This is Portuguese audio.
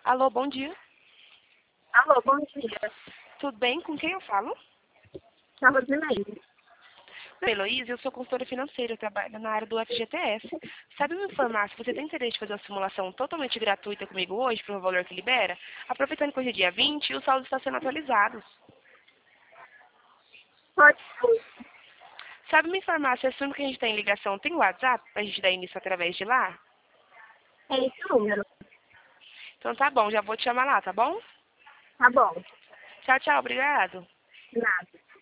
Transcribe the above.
Alô, bom dia. Alô, bom dia. Tudo bem? Com quem eu falo? Tá Rosimeire. Meu nome é Heloísa, eu sou consultora financeira, eu trabalho na área do FGTS. Sabe me informar se você tem interesse em fazer uma simulação totalmente gratuita comigo hoje, pelo valor que libera? Aproveitando que hoje é dia 20 e os saldos estão sendo atualizados. Pode ser. Sabe me informar se esse número que a gente tem em ligação tem WhatsApp, pra gente dar início através de lá? É esse número. Então tá bom, já vou te chamar lá, tá bom? Tá bom. Tchau, tchau, obrigado. Nada.